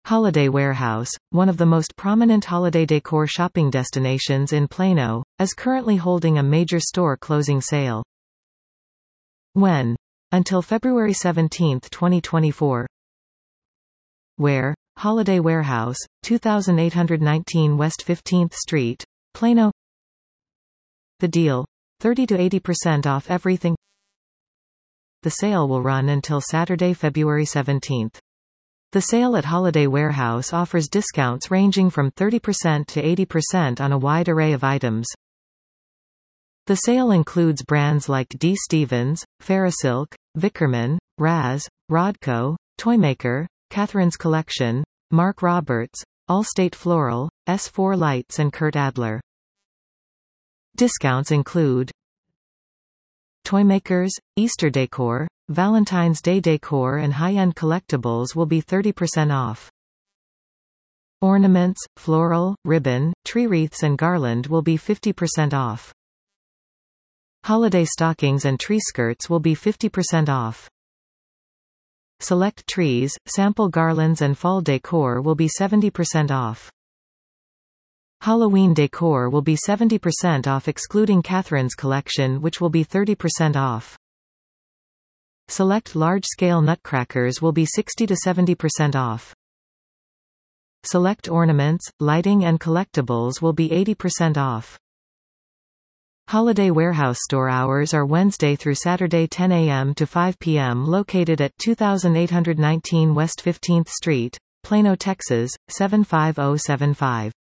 Holiday Warehouse, one of the most prominent holiday decor shopping destinations in Plano, is currently holding a major store closing sale. When? Until February 17, 2024. Where? Holiday Warehouse, 2819 West 15th Street, Plano. The deal: 30 to 80% off everything. The sale will run until Saturday, February 17. The sale at Holiday Warehouse offers discounts ranging from 30% to 80% on a wide array of items. The sale includes brands like D. Stevens, Farasilk, Vickerman, Raz, Rodco, Toymaker, Catherine's Collection, Mark Roberts, Allstate Floral, S4 Lights and Kurt Adler. Discounts include Toymakers, Easter decor, Valentine's Day decor and high-end collectibles will be 30% off. Ornaments, floral, ribbon, tree wreaths and garland will be 50% off. Holiday stockings and tree skirts will be 50% off. Select trees, sample garlands and fall decor will be 70% off. Halloween decor will be 70% off excluding Catherine's Collection, which will be 30% off. Select large-scale nutcrackers will be 60 to 70% off. Select ornaments, lighting and collectibles will be 80% off. Holiday Warehouse store hours are Wednesday through Saturday 10 a.m. to 5 p.m. located at 2819 West 15th Street, Plano, Texas, 75075.